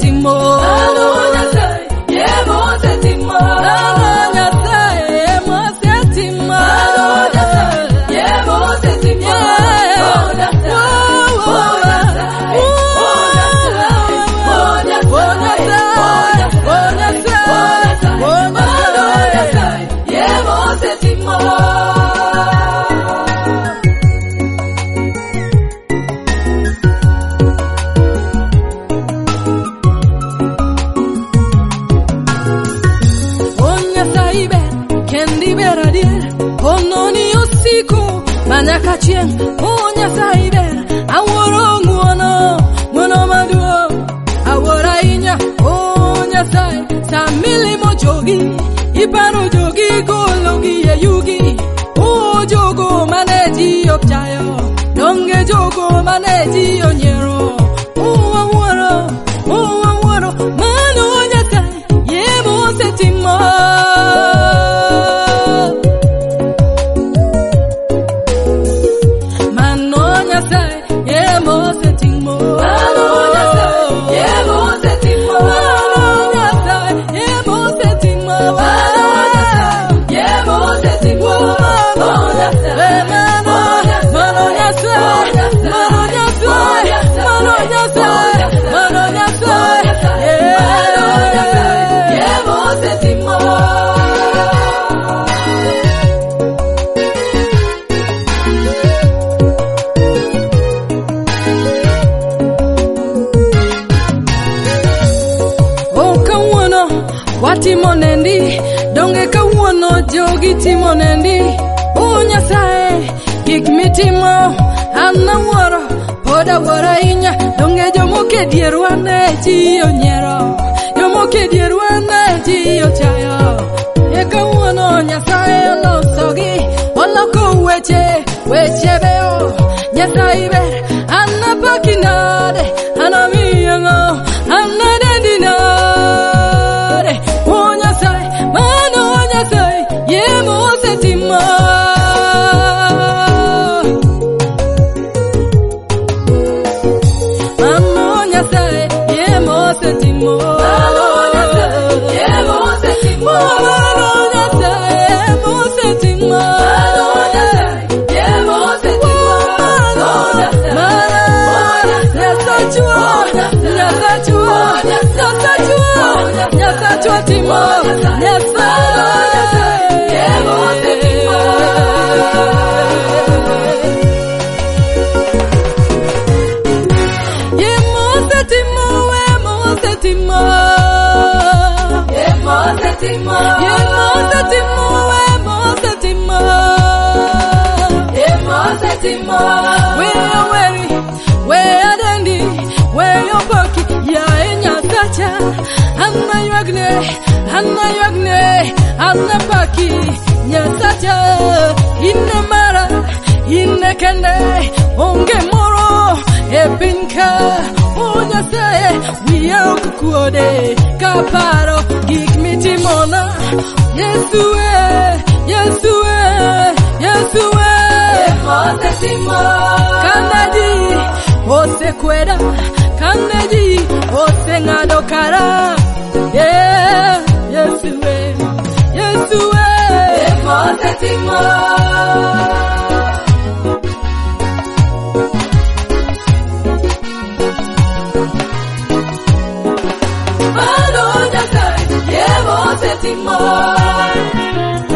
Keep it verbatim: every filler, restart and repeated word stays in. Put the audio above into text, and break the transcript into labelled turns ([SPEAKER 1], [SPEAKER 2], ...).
[SPEAKER 1] timo. Mano Nyasaye, ye mose timo. Mano Nyasaye, ye mose timo. Mano Nyasaye, ye mose timo. Oh Nyasaye, oh Nyasaye, oh Nyasaye, oh Nyasaye, oh Nyasaye, oh Nyasaye, ye mose timo. Kachien, onya saiber, aworo nguono, nguono maduo, awora inya, onya sai, samili mo jogi, ipano jogi, gologi e yugi, o jogo maneji opchayo, donge jogo maneji onyero, o aworo, o aworo, mano onya sai, ye mo setimo. Timonendi, donge kawuono jogi timonendi. O Nyasaye, gik mitimo, anna woro, poda wora inya, donge jomoke dierwa ne ji onyero, jomoke dierwa ne ji ochayo. E kawuono Nyasaye olosogi, oloko weche, weche beo, Nyasaye ber, anna pakinade, anna miyango, anna dedinade. Anna yagne, Anna paki, Nyasacha, inne mara, inne kende, onge moro, epinka, o Nyasaye, wiya kukuode, kaparo, gik mitimona, Yesue, Yesue, Yesue, Mose timo, kanadi, ose kweda, kanadi, ose ngado kara, yeah. Yesue, Yesue, Mose timo. Mano Nyasaye, ye Mose timo.